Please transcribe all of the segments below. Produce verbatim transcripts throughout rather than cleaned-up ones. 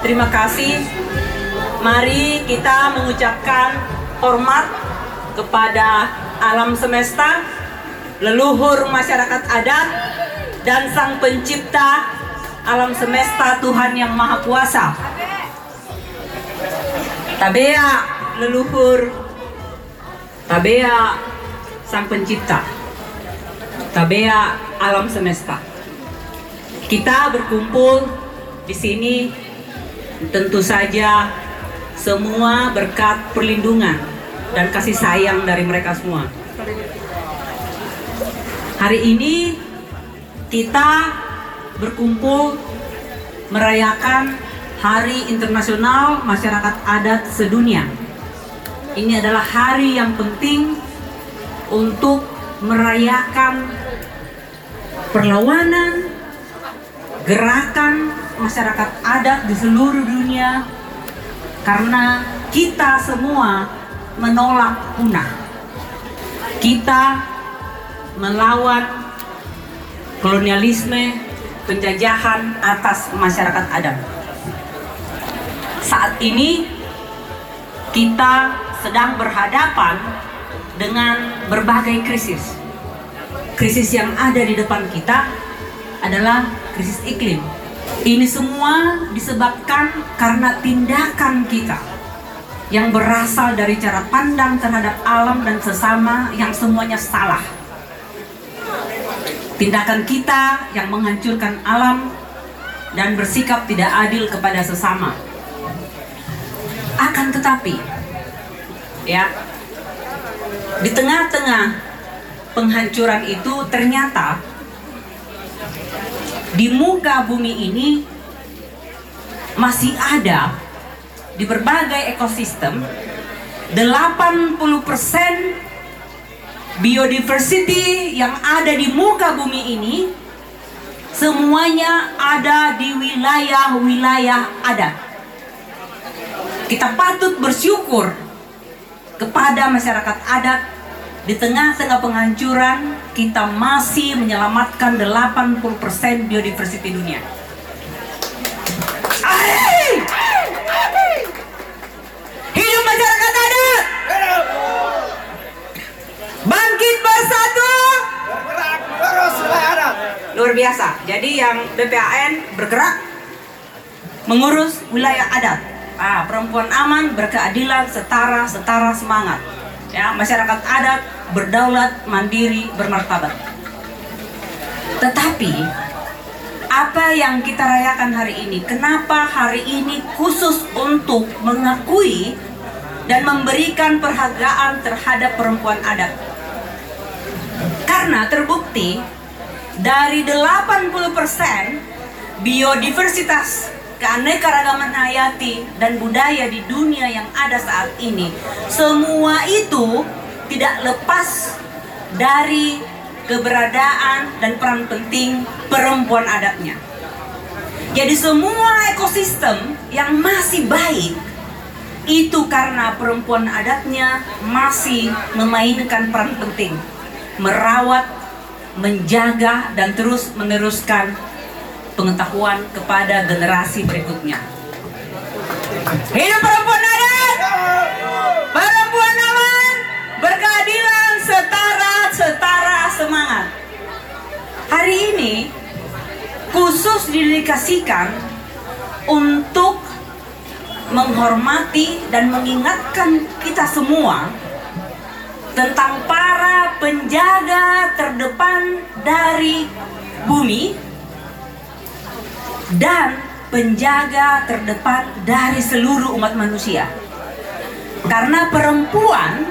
terima kasih. Mari kita mengucapkan hormat kepada alam semesta, leluhur masyarakat adat, dan Sang Pencipta alam semesta, Tuhan Yang Maha Kuasa. Tabea leluhur, tabea Sang Pencipta, tabea alam semesta. Kita berkumpul di sini tentu saja semua berkat perlindungan dan kasih sayang dari mereka semua. Hari ini kita berkumpul merayakan Hari Internasional Masyarakat Adat Sedunia. Ini adalah hari yang penting untuk merayakan perlawanan, gerakan masyarakat adat di seluruh dunia, karena kita semua menolak punah. Kita melawan kolonialisme, penjajahan atas masyarakat adat. Saat ini kita sedang berhadapan dengan berbagai krisis. Krisis yang ada di depan kita adalah krisis iklim. Ini semua disebabkan karena tindakan kita yang berasal dari cara pandang terhadap alam dan sesama yang semuanya salah. Tindakan kita yang menghancurkan alam dan bersikap tidak adil kepada sesama. Akan tetapi, ya, di tengah-tengah penghancuran itu ternyata di muka bumi ini masih ada di berbagai ekosistem delapan puluh persen biodiversity yang ada di muka bumi ini semuanya ada di wilayah-wilayah adat. Kita patut bersyukur kepada masyarakat adat. Di tengah-tengah penghancuran, kita masih menyelamatkan delapan puluh persen biodiversity dunia. Ay! Hidup masyarakat adat! Bangkit bersatu! Bergerak mengurus wilayah adat. Luar biasa. Jadi yang B P A N bergerak mengurus wilayah adat. Ah, perempuan aman, berkeadilan, setara, setara semangat. Ya, masyarakat adat berdaulat, mandiri, bermartabat. Tetapi apa yang kita rayakan hari ini? Kenapa hari ini khusus untuk mengakui dan memberikan penghargaan terhadap perempuan adat? Karena terbukti dari delapan puluh persen biodiversitas keanekaragaman hayati dan budaya di dunia yang ada saat ini, semua itu tidak lepas dari keberadaan dan peran penting perempuan adatnya. Jadi semua ekosistem yang masih baik itu karena perempuan adatnya masih memainkan peran penting, merawat, menjaga, dan terus meneruskan pengetahuan kepada generasi berikutnya. Hidup perempuan adat! Perempuan aman, berkeadilan, setara, setara semangat. Hari ini khusus didedikasikan untuk menghormati dan mengingatkan kita semua tentang para penjaga terdepan dari bumi dan penjaga terdepan dari seluruh umat manusia. Karena perempuan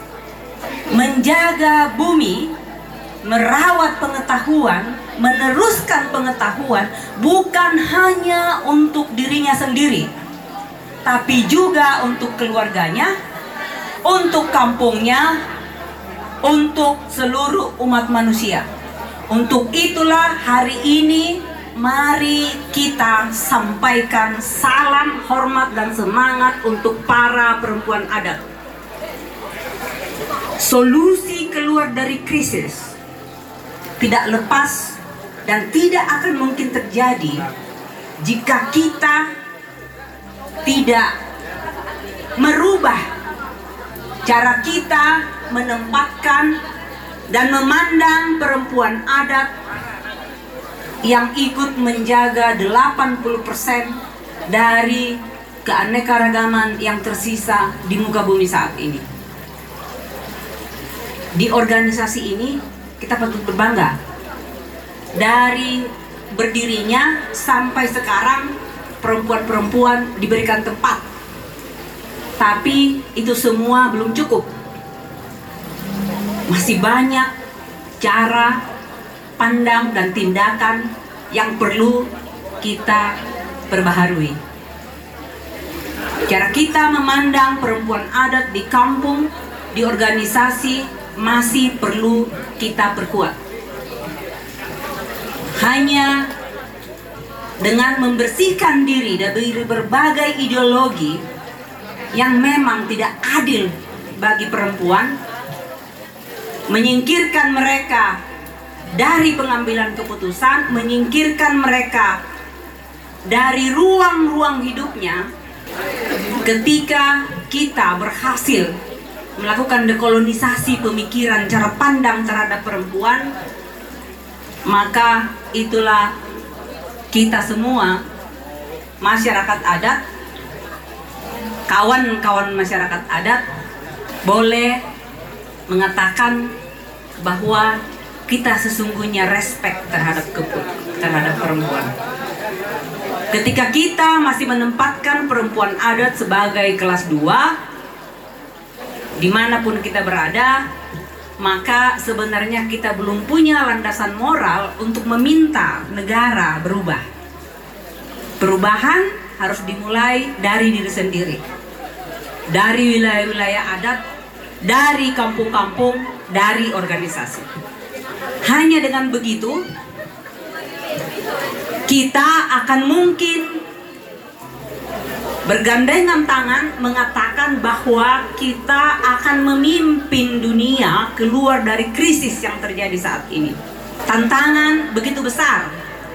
menjaga bumi, merawat pengetahuan, meneruskan pengetahuan bukan hanya untuk dirinya sendiri, tapi juga untuk keluarganya, untuk kampungnya, untuk seluruh umat manusia. Untuk itulah hari ini mari kita sampaikan salam hormat dan semangat untuk para perempuan adat. Solusi keluar dari krisis tidak lepas dan tidak akan mungkin terjadi jika kita tidak merubah cara kita menempatkan dan memandang perempuan adat yang ikut menjaga delapan puluh persen dari keanekaragaman yang tersisa di muka bumi saat ini. Di organisasi ini kita patut berbangga. Dari berdirinya sampai sekarang perempuan-perempuan diberikan tempat. Tapi itu semua belum cukup. Masih banyak cara, pandang, dan tindakan yang perlu kita perbaharui. Cara kita memandang perempuan adat di kampung, di organisasi masih perlu kita perkuat. Hanya dengan membersihkan diri dari berbagai ideologi yang memang tidak adil bagi perempuan, menyingkirkan mereka dari pengambilan keputusan, menyingkirkan mereka dari ruang-ruang hidupnya. Ketika kita berhasil melakukan dekolonisasi pemikiran cara pandang terhadap perempuan, maka itulah kita semua, masyarakat adat, kawan-kawan masyarakat adat, boleh mengatakan bahwa kita sesungguhnya respect terhadap terhadap perempuan. Ketika kita masih menempatkan perempuan adat sebagai kelas dua, dimanapun kita berada, maka sebenarnya kita belum punya landasan moral untuk meminta negara berubah. Perubahan harus dimulai dari diri sendiri, dari wilayah-wilayah adat, dari kampung-kampung, dari organisasi. Hanya dengan begitu kita akan mungkin bergandengan tangan mengatakan bahwa kita akan memimpin dunia keluar dari krisis yang terjadi saat ini. Tantangan begitu besar,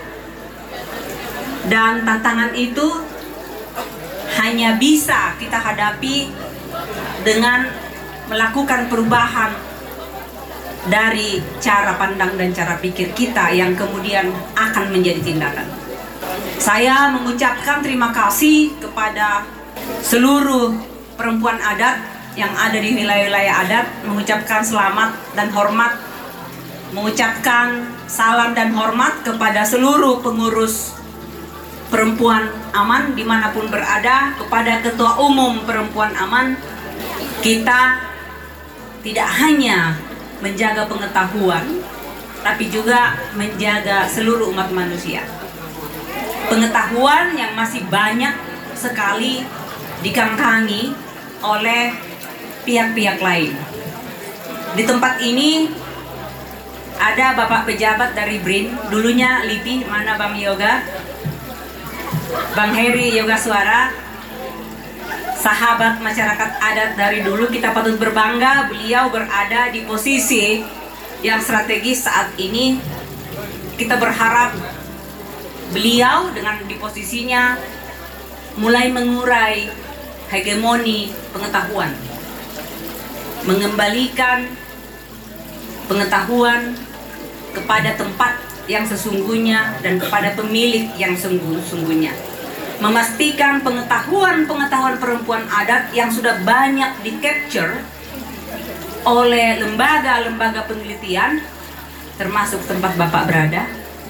dan tantangan itu hanya bisa kita hadapi dengan melakukan perubahan dari cara pandang dan cara pikir kita yang kemudian akan menjadi tindakan. Saya mengucapkan terima kasih kepada seluruh perempuan adat yang ada di wilayah-wilayah adat, mengucapkan selamat dan hormat, mengucapkan salam dan hormat kepada seluruh pengurus perempuan aman dimanapun berada, kepada ketua umum perempuan aman. Kita tidak hanya menjaga pengetahuan, tapi juga menjaga seluruh umat manusia. Pengetahuan yang masih banyak sekali dikangkangi oleh pihak-pihak lain. Di tempat ini ada Bapak pejabat dari B R I N, dulunya L I P I, mana Bang Yoga, Bang Heri Yoga Suara, sahabat masyarakat adat dari dulu. Kita patut berbangga beliau berada di posisi yang strategis saat ini. Kita berharap beliau dengan di posisinya mulai mengurai hegemoni pengetahuan, mengembalikan pengetahuan kepada tempat yang sesungguhnya dan kepada pemilik yang sungguh-sungguhnya. Memastikan pengetahuan-pengetahuan perempuan adat yang sudah banyak di-capture oleh lembaga-lembaga penelitian, termasuk tempat Bapak berada,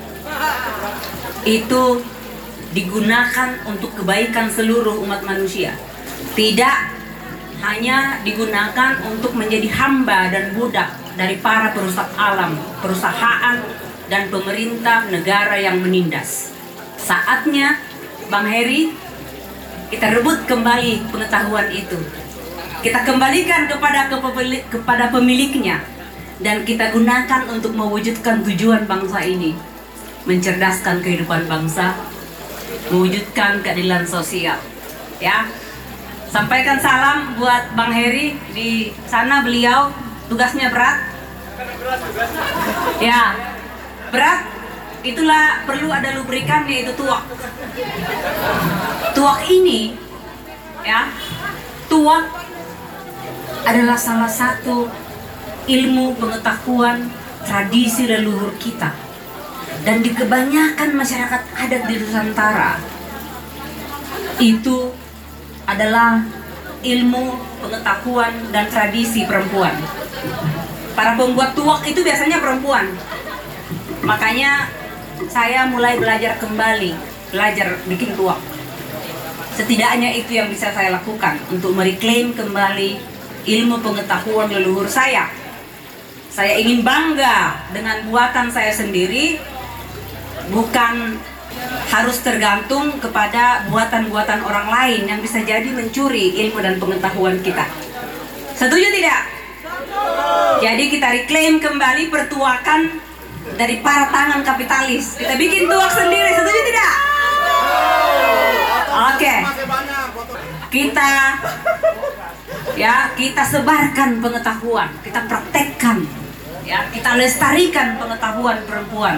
itu digunakan untuk kebaikan seluruh umat manusia. Tidak hanya digunakan untuk menjadi hamba dan budak dari para perusak alam, perusahaan, dan pemerintah negara yang menindas. Saatnya Bang Heri, kita rebut kembali pengetahuan itu. Kita kembalikan kepada kepada pemiliknya, dan kita gunakan untuk mewujudkan tujuan bangsa ini, mencerdaskan kehidupan bangsa, mewujudkan keadilan sosial. Ya, sampaikan salam buat Bang Heri di sana. Beliau tugasnya berat. Ya, berat. Itulah perlu ada lubrikannya, itu tuak. Tuak ini Tuak adalah salah satu ilmu pengetahuan tradisi leluhur kita, dan di kebanyakan masyarakat adat di Nusantara itu adalah ilmu pengetahuan dan tradisi perempuan. Para pembuat tuak itu biasanya perempuan. Makanya saya mulai belajar kembali, belajar bikin tuak. Setidaknya itu yang bisa saya lakukan untuk mereklaim kembali ilmu pengetahuan leluhur saya. Saya ingin bangga dengan buatan saya sendiri, bukan harus tergantung kepada buatan-buatan orang lain yang bisa jadi mencuri ilmu dan pengetahuan kita. Setuju tidak? Jadi kita reklaim kembali pertuakan dari para tangan kapitalis. Kita bikin tuak sendiri, setuju tidak? Oke. Kita ya, kita sebarkan pengetahuan, kita praktekkan. Ya, kita lestarikan pengetahuan perempuan.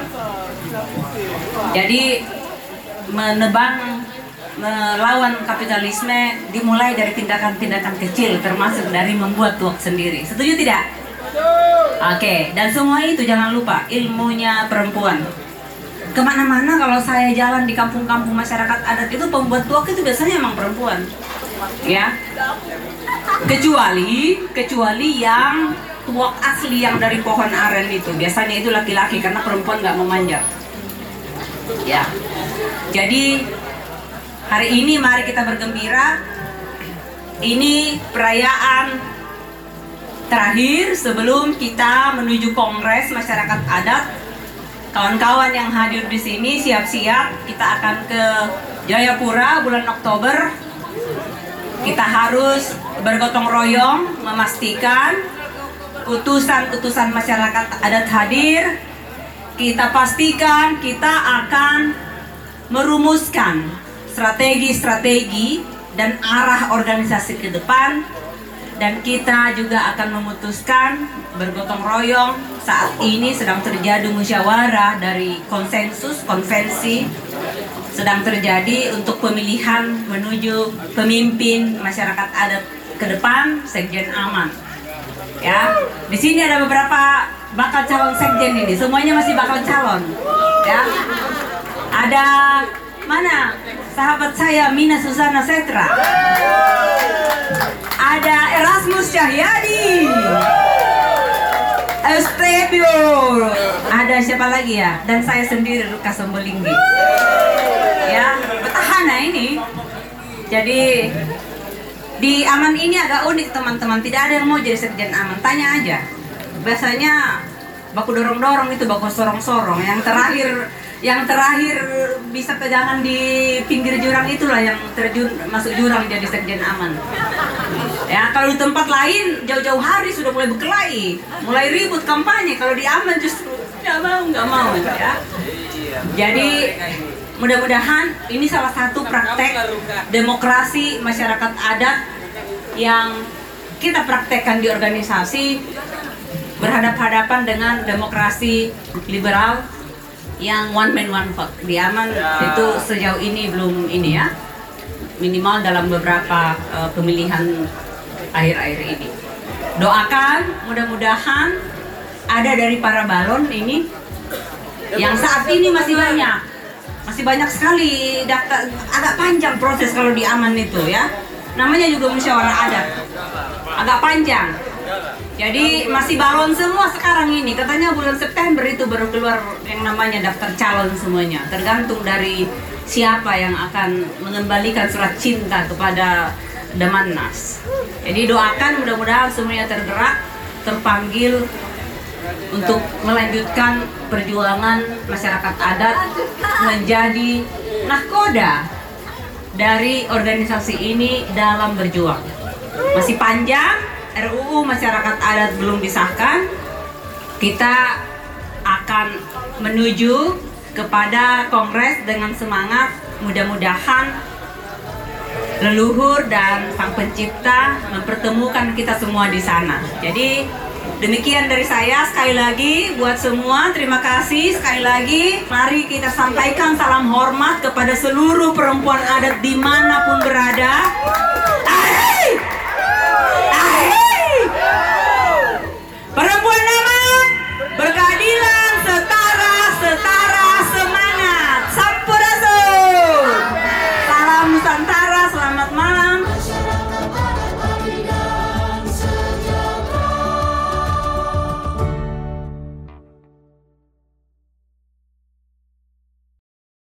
Jadi menebang, melawan kapitalisme dimulai dari tindakan-tindakan kecil, termasuk dari membuat tuak sendiri. Setuju tidak? Oke, dan semua itu jangan lupa ilmunya perempuan. Kemana-mana kalau saya jalan di kampung-kampung masyarakat adat itu, pembuat tuak itu biasanya emang perempuan, ya. Kecuali, kecuali yang tuak asli yang dari pohon aren itu, biasanya itu laki-laki karena perempuan nggak memanjat. Ya, jadi hari ini mari kita bergembira. Ini perayaan terakhir sebelum kita menuju Kongres Masyarakat Adat. Kawan-kawan yang hadir di sini siap-siap, kita akan ke Jayapura bulan Oktober. Kita harus bergotong royong memastikan utusan-utusan masyarakat adat hadir. Kita pastikan kita akan merumuskan strategi-strategi dan arah organisasi ke depan, dan kita juga akan memutuskan bergotong royong. Saat ini sedang terjadi musyawarah dari konsensus, konvensi sedang terjadi untuk pemilihan menuju pemimpin masyarakat adat ke depan, Sekjen Aman. Ya, di sini ada beberapa bakal calon sekjen ini, semuanya masih bakal calon. Ya, ada mana sahabat saya Mina Susana Setra, ada Erasmus Cahyadi, Eustebio, ada siapa lagi ya? Dan saya sendiri Lukas Sombolinggi. Ya, petahana ini. Jadi di Aman ini agak unik teman-teman, tidak ada yang mau jadi sekjen Aman, tanya aja. Biasanya baku dorong-dorong itu, baku sorong-sorong. Yang terakhir, yang terakhir bisa pegangan di pinggir jurang itulah yang terjun masuk jurang jadi sekjen Aman. Ya, kalau di tempat lain jauh-jauh hari sudah mulai berkelahi, mulai ribut kampanye. Kalau di Aman justru nggak mau, nggak mau ya. Jadi mudah-mudahan ini salah satu praktek demokrasi masyarakat adat yang kita praktekkan di organisasi, berhadap-hadapan dengan demokrasi liberal yang one man one vote. Di Aman itu sejauh ini belum ini ya, minimal dalam beberapa uh, pemilihan akhir-akhir ini. Doakan mudah-mudahan ada dari para balon ini yang saat ini masih banyak. Masih banyak sekali daftar, agak panjang proses kalau di Aman itu ya. Namanya juga musyawarah adat, agak panjang. Jadi masih balon semua sekarang ini. Katanya bulan September itu baru keluar yang namanya daftar calon semuanya. Tergantung dari siapa yang akan mengembalikan surat cinta kepada Damannas. Jadi doakan mudah-mudahan semuanya tergerak, terpanggil untuk melanjutkan perjuangan masyarakat adat menjadi nahkoda dari organisasi ini dalam berjuang. Masih panjang, R U U masyarakat adat belum disahkan. Kita akan menuju kepada kongres dengan semangat, mudah-mudahan leluhur dan sang pencipta mempertemukan kita semua di sana. Jadi demikian dari saya, sekali lagi buat semua terima kasih. Sekali lagi mari kita sampaikan salam hormat kepada seluruh perempuan adat dimanapun berada.